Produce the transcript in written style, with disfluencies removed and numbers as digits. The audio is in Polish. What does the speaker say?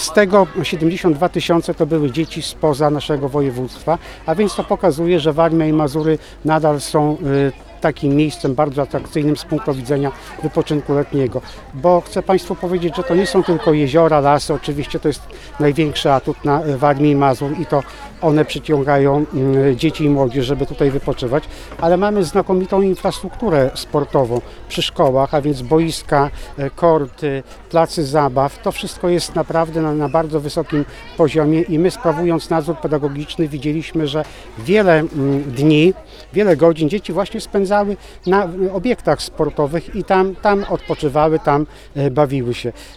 Z tego 72 000 to były dzieci spoza naszego województwa, a więc to pokazuje, że Warmia i Mazury nadal są takim miejscem bardzo atrakcyjnym z punktu widzenia wypoczynku letniego, bo chcę Państwu powiedzieć, że to nie są tylko jeziora, lasy, oczywiście to jest największy atut na Warmii i Mazur i to one przyciągają dzieci i młodzież, żeby tutaj wypoczywać, ale mamy znakomitą infrastrukturę sportową przy szkołach, a więc boiska, korty, placy zabaw, to wszystko jest naprawdę na bardzo wysokim poziomie i my, sprawując nadzór pedagogiczny, widzieliśmy, że wiele dni, wiele godzin dzieci właśnie spędzały na obiektach sportowych i tam odpoczywały, tam bawiły się.